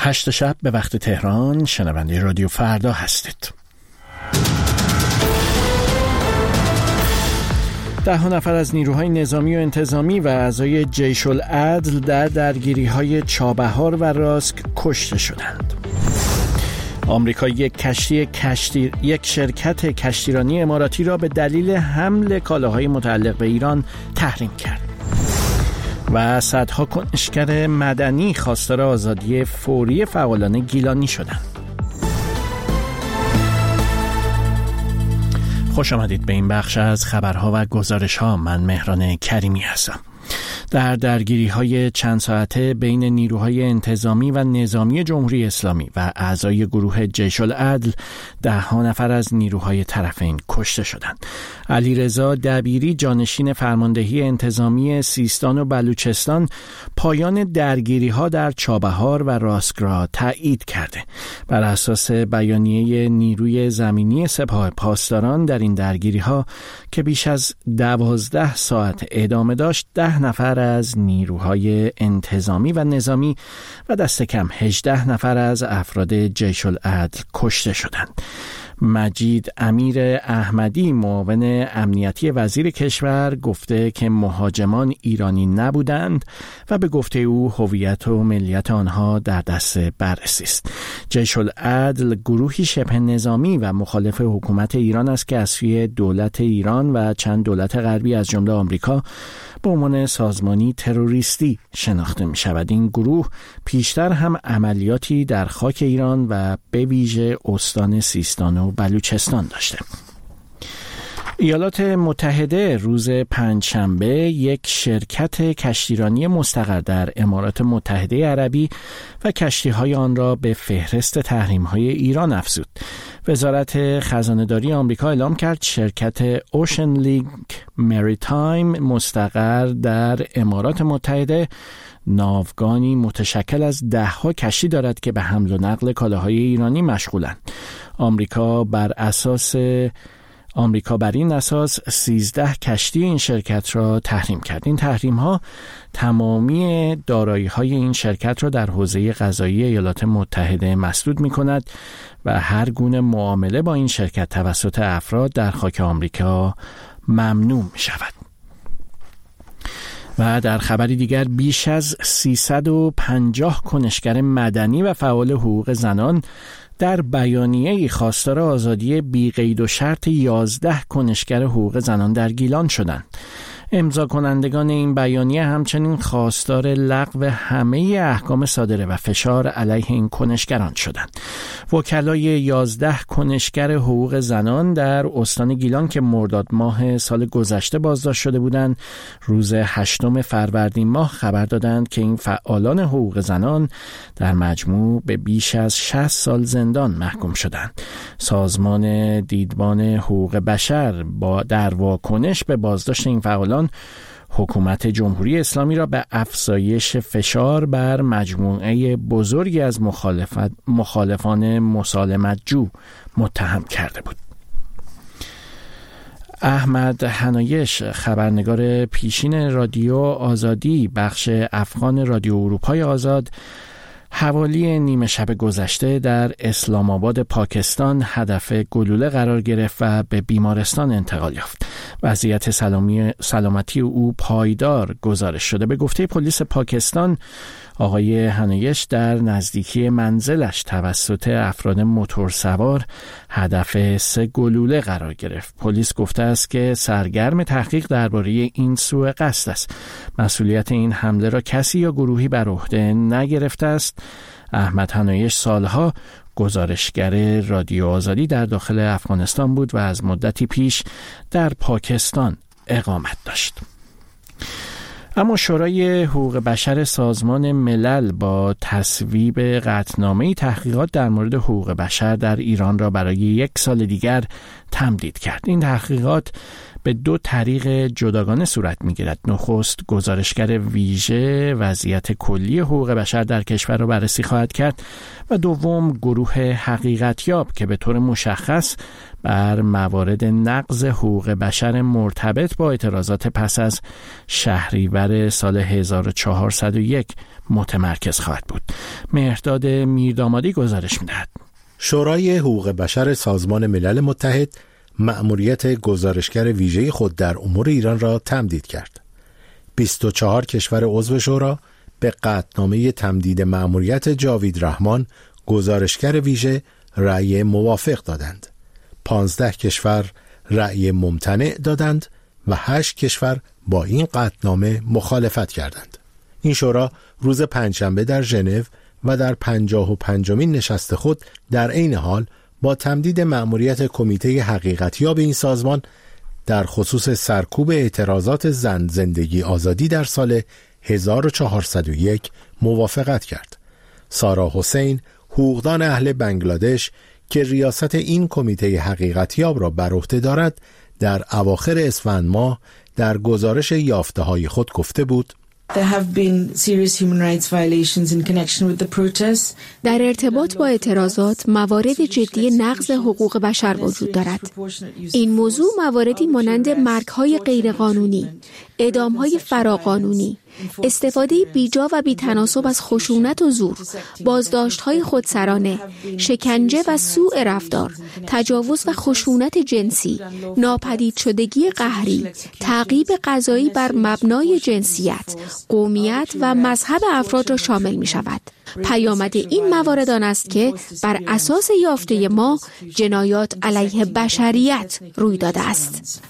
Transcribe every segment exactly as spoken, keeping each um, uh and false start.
هشت شب به وقت تهران شنونده رادیو فردا هستید. ده ها نفر از نیروهای نظامی و انتظامی و اعضای جیش العدل در درگیری‌های چابهار و راسک کشته شدند. آمریکا یک کشتی کشتی یک شرکت کشتیرانی اماراتی را به دلیل حمل کالاهای متعلق به ایران تحریم کرد. و صدها کنشگر مدنی خواستار آزادی فوری فعالان گیلانی شدند. خوش آمدید به این بخش از خبرها و گزارش‌ها. من مهران کریمی هستم. در درگیری‌های چند ساعته بین نیروهای انتظامی و نظامی جمهوری اسلامی و اعضای گروه جیش العدل ده ها نفر از نیروهای طرفین کشته شدند. علیرضا دبیری جانشین فرماندهی انتظامی سیستان و بلوچستان پایان درگیری‌ها در چابهار و راسک را تایید کرده. بر اساس بیانیه نیروی زمینی سپاه پاسداران در این درگیری‌ها که بیش از دوازده ساعت ادامه داشت، ده نفر از نیروهای انتظامی و نظامی و دست کم هجده نفر از افراد جیش العدل کشته شدند. مجید امیر احمدی معاون امنیتی وزیر کشور گفته که مهاجمان ایرانی نبودند و به گفته او هویت و ملیت آنها در دست بررسی است. جیش العدل گروهی شبه نظامی و مخالف حکومت ایران است که از سوی دولت ایران و چند دولت غربی از جمله آمریکا به عنوان سازمانی تروریستی شناخته می شود. این گروه پیشتر هم عملیاتی در خاک ایران و به ویژه استان سیستان و بلوچستان داشته. ایالات متحده روز پنجشنبه یک شرکت کشتیرانی مستقر در امارات متحده عربی و کشتی‌های آن را به فهرست تحریم‌های ایران افزود. وزارت خزانه‌داری آمریکا اعلام کرد شرکت اوشن لینک مریتایم مستقر در امارات متحده ناوگانی متشکل از ده ها کشتی دارد که به حمل و نقل کالاهای ایرانی مشغولند. آمریکا بر اساس آمریکا بر این اساس سیزده کشتی این شرکت را تحریم کرد. این تحریم ها تمامی دارایی های این شرکت را در حوزه قضایی ایالات متحده مسدود می کند و هر گونه معامله با این شرکت توسط افراد در خاک آمریکا ممنوع می شود. و در خبری دیگر بیش از سیصد و پنجاه کنشگر مدنی و فعال حقوق زنان در بیانیه‌ای خواستار آزادی بی قید و شرط یازده کنشگر حقوق زنان در گیلان شدند. امضا کنندگان این بیانیه همچنین خواستار لغو همه احکام صادره و فشار علیه این کنشگران شدند. وکلای یازده کنشگر حقوق زنان در استان گیلان که مرداد ماه سال گذشته بازداشت شده بودند، روز هشتم فروردین ماه خبر دادند که این فعالان حقوق زنان در مجموع به بیش از شصت سال زندان محکوم شدند. سازمان دیدبان حقوق بشر با در واکنش به بازداشت این فعالان حکومت جمهوری اسلامی را به افزایش فشار بر مجموعه بزرگی از مخالفت مخالفان مسالمت‌جو متهم کرده بود. احمد حنایش خبرنگار پیشین رادیو آزادی بخش افغان رادیو اروپای آزاد حوالی نیمه شب گذشته در اسلام آباد پاکستان هدف گلوله قرار گرفت و به بیمارستان انتقال یافت. وضعیت سلامی سلامتی او پایدار گزارش شده. به گفته پلیس پاکستان آقای حنایش در نزدیکی منزلش توسط افراد موتورسوار هدف سه گلوله قرار گرفت. پلیس گفته است که سرگرم تحقیق درباره این سوء قصد است. مسئولیت این حمله را کسی یا گروهی بر عهده نگرفته است. احمد حنایش سالها گزارشگر رادیو آزادی در داخل افغانستان بود و از مدتی پیش در پاکستان اقامت داشت. اما شورای حقوق بشر سازمان ملل با تصویب قطعنامه‌ای تحقیقات در مورد حقوق بشر در ایران را برای یک سال دیگر تمدید کرد. این تحقیقات به دو طریق جداگانه صورت می‌گیرد. نخست گزارشگر ویژه وضعیت کلی حقوق بشر در کشور را بررسی خواهد کرد و دوم گروه حقیقتیاب که به طور مشخص بر موارد نقض حقوق بشر مرتبط با اعتراضات پس از شهریور سال هزار و چهارصد و یک متمرکز خواهد بود. مهرداد میردامادی گزارش می‌دهد. شورای حقوق بشر سازمان ملل متحد مأموریت گزارشگر ویژه خود در امور ایران را تمدید کرد. بیست و چهار کشور عضو شورا به قطعنامه تمدید مأموریت جاوید رحمان گزارشگر ویژه رأی موافق دادند. پانزده کشور رأی ممتنع دادند و هشت کشور با این قطعنامه مخالفت کردند. این شورا روز پنجشنبه در ژنو و در پنجاه و پنجمین نشست خود در عین حال با تمدید مأموریت کمیته حقیقتیاب این سازمان در خصوص سرکوب اعتراضات زن زندگی آزادی در سال هزار و چهارصد و یک موافقت کرد. سارا حسین، حقوقدان اهل بنگلادش که ریاست این کمیته حقیقتیاب را بر عهده دارد، در اواخر اسفند ماه در گزارش یافته‌های خود گفته بود: There have been serious human rights violations in connection with the protests. در ارتباط با اعتراضات موارد جدی نقض حقوق بشر وجود دارد. این موضوع مواردی مانند مرگ‌های غیرقانونی، اعدام‌های فراقانونی، استفاده بیجا و بی‌تناسب از خشونت و زور، بازداشت‌های خودسرانه، شکنجه و سوء رفتار، تجاوز و خشونت جنسی، ناپدید شدگی قهری، تعقیب قضایی بر مبنای جنسیت، قومیت و مذهب افراد را شامل می‌شود. پیامد این موارد آن است که بر اساس یافته ما جنایات علیه بشریت روی داده است.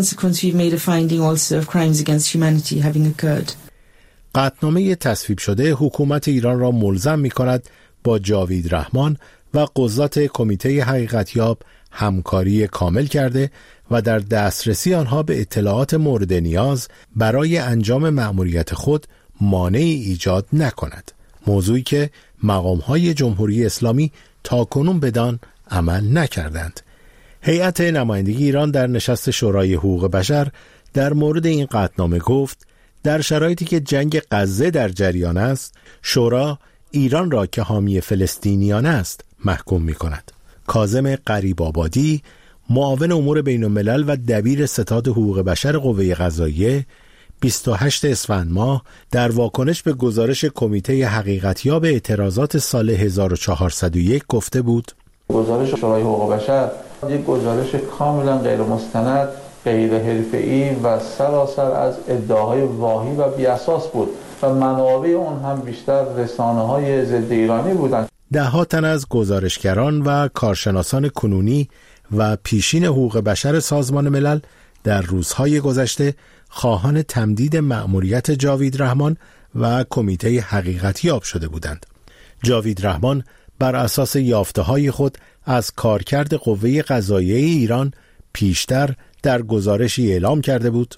قطعنامه تصویب شده حکومت ایران را ملزم می کند با جاوید رحمان و قضات کمیته حقیقتیاب همکاری کامل کرده و در دسترسی آنها به اطلاعات مورد نیاز برای انجام مأموریت خود مانعی ایجاد نکند. موضوعی که مقام‌های جمهوری اسلامی تاکنون بدان عمل نکردند. هیئت نمایندگی ایران در نشست شورای حقوق بشر در مورد این قطعنامه گفت: در شرایطی که جنگ غزه در جریان است، شورا ایران را که حامی فلسطینیان است محکوم می کند. کاظم غریب آبادی، معاون امور بین الملل و دبیر ستاد حقوق بشر قوه قضاییه، بیست و هشتم اسفند ماه در واکنش به گزارش کمیته حقیقتیاب اعتراضات سال هزار و چهارصد و یک گفته بود: گزارش شورای حقوق بشر یک گزارش کاملا غیر مستند، غیر حرفه‌ای و سراسر از ادعاهای واهی و بی‌اساس بود و منابع اون هم بیشتر رسانه‌های ضد ایرانی بودند. ده‌ها تن از گزارشگران و کارشناسان کنونی و پیشین حقوق بشر سازمان ملل در روزهای گذشته خواهان تمدید مأموریت جاوید رحمان و کمیته حقیقتیاب شده بودند. جاوید رحمان بر اساس یافته‌های خود از کارکرد قوه قضاییه ایران پیشتر در گزارشی اعلام کرده بود: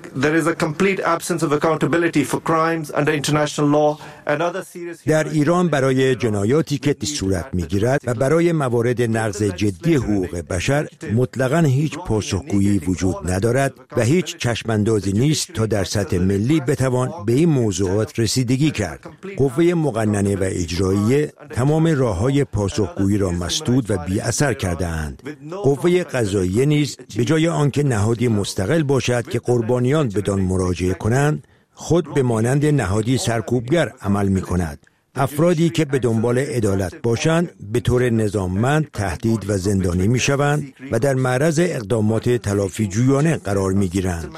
در ایران برای جنایاتی که صورت می‌گیرد و برای موارد نقض جدی حقوق بشر مطلقاً هیچ پاسخگویی وجود ندارد و هیچ چشماندازی نیست تا در سطح ملی بتوان به این موضوعات رسیدگی کرد. قوه مقننه و اجراییه تمام راه‌های پاسخگویی را مسدود و بی‌اثر کرده‌اند. قوه قضاییه نیز به جای آنکه نهادی مستقل باشد که قربانیان بدان مراجعه کنند، خود به مانند نهادی سرکوبگر عمل می کند. افرادی که به دنبال عدالت باشند به طور نظاممند تهدید و زندانی می شوند و در معرض اقدامات تلافی جویانه قرار می گیرند.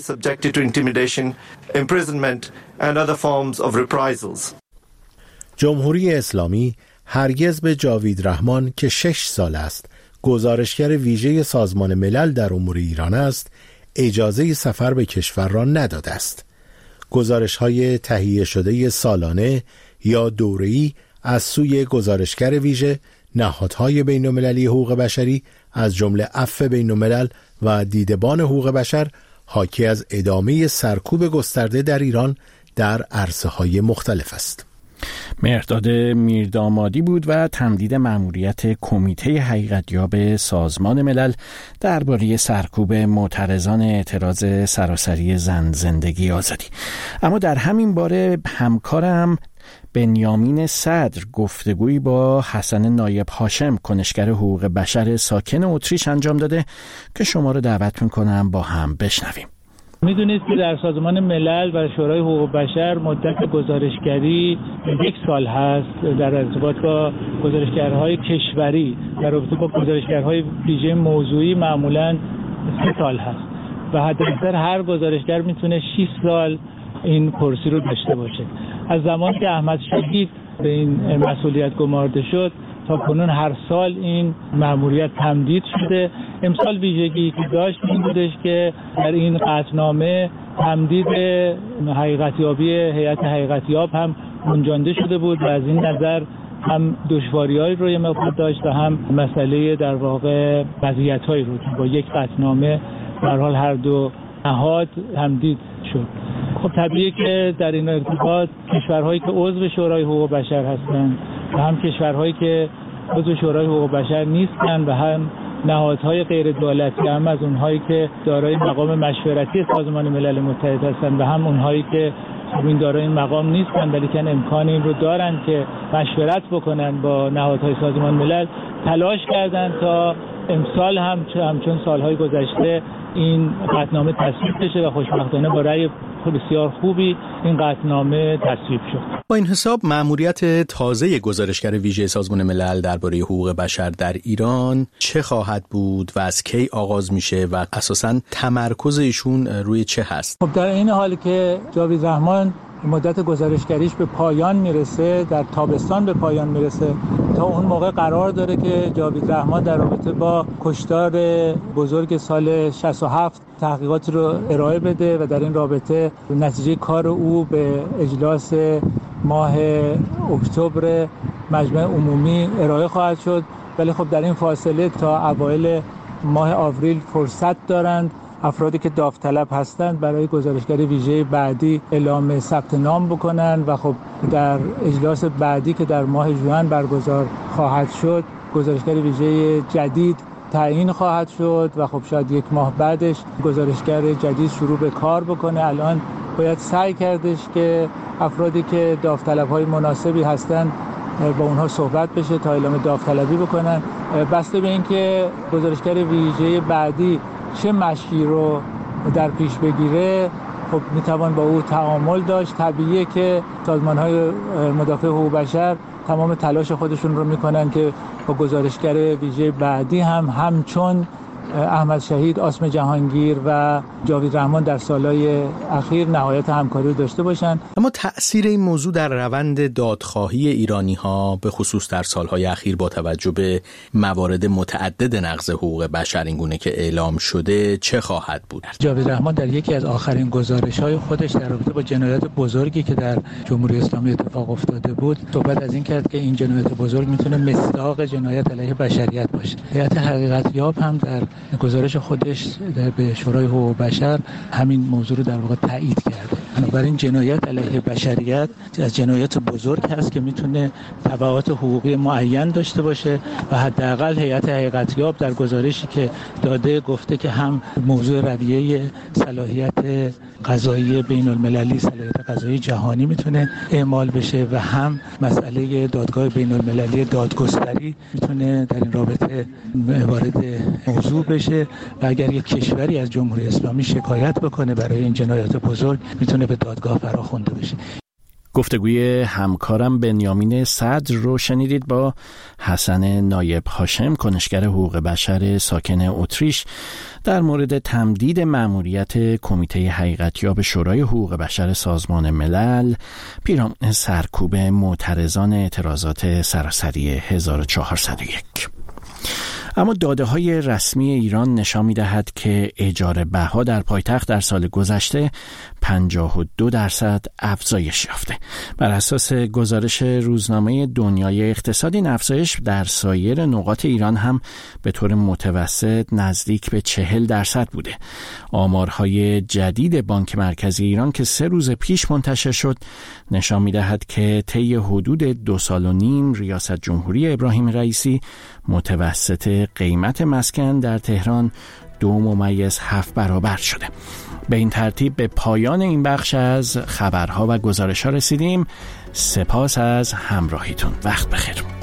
جمهوری اسلامی هرگز به جاوید رحمان که شش سال است گزارشگر ویژه سازمان ملل در امور ایران است اجازه سفر به کشور را نداده است. گزارش‌های تهیه شده سالانه یا دوره‌ای از سوی گزارشگر ویژه، نهادهای بین‌المللی حقوق بشری از جمله عفو بین‌الملل و دیدبان حقوق بشر حاکی از ادامه سرکوب گسترده در ایران در عرصه‌های مختلف است. مهرداد میردامادی بود و تمدید مأموریت کمیته حقیقتیاب سازمان ملل درباره سرکوب معترضان اعتراض سراسری زن زندگی آزادی. اما در همین باره همکارم بنیامین صدر گفتگویی با حسن نایب هاشم کنشگر حقوق بشر ساکن اتریش انجام داده که شما رو دعوت میکنم با هم بشنویم. میدونید که در سازمان ملل و شورای حقوق بشر مدت گزارشگری یک سال هست در ارتباط با گزارشگرهای کشوری، در رابطه با گزارشگرهای ویژه موضوعی معمولاً سه سال هست و حداکثر هر گزارشگر میتونه شش سال این کرسی رو داشته باشه. از زمانی که احمد شهید به این مسئولیت گمارده شد تا کنون هر سال این مأموریت تمدید شده. امسال ویژگی که داشت این بودش که در این قطعنامه تمدید حقیقتیابی هیئت حقیقتیاب هم گنجانده شده بود و از این نظر هم دشواری‌هایی رو یه مقدار داشت و هم مسئله در واقع وضعیت‌هایی رو که با یک قطعنامه در حال هر دو نهاد تمدید شد. خب طبیعیه که در این ارتباط کشورهایی که عضو شورای حقوق بشر هستند و هم کشورهایی که عضو شورای حقوق بشر نیستند و هم نهادهای غیر دولتی، هم از اونهایی که دارای مقام مشورتی سازمان ملل متحد هستند و هم اونهایی که این دارای این مقام نیستند ولی که امکان این رو دارند که مشورت بکنن با نهادهای سازمان ملل، تلاش کردند تا امسال هم همچون سالهای گذشته این قطعنامه تصویب بشه و خوشبختانه با رأی بسیار خوبی این قطعنامه تصویب شد. با این حساب مأموریت تازه گزارشگر ویژه سازمان ملل درباره حقوق بشر در ایران چه خواهد بود و از کی آغاز میشه و اساساً تمرکز ایشون روی چه هست؟ خب در این حال که جاوید رحمان مدت گزارشگریش به پایان میرسه، در تابستان به پایان میرسه، تا اون موقع قرار داره که جاوید رحمان در رابطه با کشتار بزرگ سال شصت و هفت تحقیقات رو ارائه بده و در این رابطه نتیجه کار او به اجلاس ماه اکتبر مجمع عمومی ارائه خواهد شد. ولی خب در این فاصله تا اوایل ماه آوریل فرصت دارند افرادی که داوطلب هستند برای گزارشگر ویژه بعدی اعلام ثبت نام بکنن و خب در اجلاس بعدی که در ماه ژوئن برگزار خواهد شد گزارشگر ویژه جدید تعیین خواهد شد و خب شاید یک ماه بعدش گزارشگر جدید شروع به کار بکنه. الان باید سعی کردش که افرادی که داوطلب‌های مناسبی هستند با اونها صحبت بشه تا اعلام داوطلبی بکنن. بسته به اینکه گزارشگر ویژه بعدی چه مشی رو در پیش بگیره خب میتوان با او تعامل داشت. طبیعیه که سازمان‌های مدافع حقوق بشر تمام تلاش خودشون رو میکنن که با گزارشگر ویژه بعدی هم همچون احمد شهید، آسم جهانگیر و جاوید رحمان در سالهای اخیر نهایت همکاری رو داشته باشن. اما تأثیر این موضوع در روند دادخواهی ایرانی‌ها به خصوص در سالهای اخیر با توجه به موارد متعدد نقض حقوق بشر اینگونه که اعلام شده چه خواهد بود؟ جاوید رحمان در یکی از آخرین گزارش‌های خودش در رابطه با جنایت بزرگی که در جمهوری اسلامی اتفاق افتاده بود صحبت از این کرد که این جنایت بزرگ میتونه مصداق جنایت علیه بشریت باشه. هیئت حقیقتیاب هم در گزارش خودش به شورای حقوق بشر همین موضوع رو در واقع تایید کرده. بنابراین جنایت علیه بشریت از جنایت بزرگ هست که میتونه تبعات حقوقی معین داشته باشه و حداقل هیئت حقیقتیاب در گزارشی که داده گفته که هم موضوع رویه صلاحیت قضایی بین المللی، صلاحیت قضایی جهانی میتونه اعمال بشه و هم مسئله دادگاه بین المللی دادگستری میتونه در این رابطه وارد موضوع بشه و اگر یک کشوری از جمهوری اسلامی شکایت بکنه برای این جنایات بزرگ میتونه به دادگاه فراخوانده بشه. گفتگوی همکارم بنیامین صدر رو شنیدید با حسن نایب هاشم کنشگر حقوق بشر ساکن اتریش در مورد تمدید مأموریت کمیته حقیقتیاب شورای حقوق بشر سازمان ملل پیرامون سرکوب معترضان اعتراضات سراسری هزار و چهارصد و یک. اما داده های رسمی ایران نشان می دهد که اجاره بها در پایتخت در سال گذشته پنجاه و دو درصد افزایش یافته. بر اساس گزارش روزنامه دنیای اقتصاد، این افزایش در سایر نقاط ایران هم به طور متوسط نزدیک به چهل درصد بوده. آمارهای جدید بانک مرکزی ایران که سه روز پیش منتشر شد نشان می دهد که طی حدود دو سال و نیم ریاست جمهوری ابراهیم رئیسی متوسط قیمت مسکن در تهران دو ممیز هفت برابر شده. به این ترتیب به پایان این بخش از خبرها و گزارش‌ها رسیدیم. سپاس از همراهیتون. وقت بخیر.